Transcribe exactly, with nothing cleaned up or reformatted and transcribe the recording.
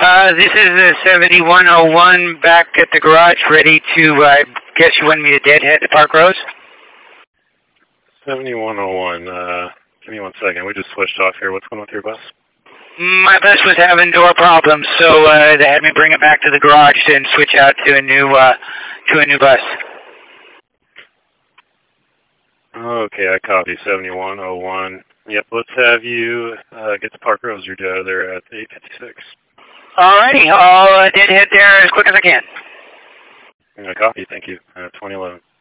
Uh, this is uh, seventy-one oh one back at the garage, ready to, I uh, guess you want me to deadhead to Park Rose? seventy-one oh one, uh, give me one second. We just switched off here. What's going on with your bus? My bus was having door problems, so uh, they had me bring it back to the garage and switch out to a new, uh, to a new bus. Okay, I copy. seventy-one oh one. Yep, let's have you uh, get to Park Rose. You're due there at eight fifty-six. Alrighty, I'll uh, deadhead there as quick as I can. I copy. Thank you. Uh, twenty eleven.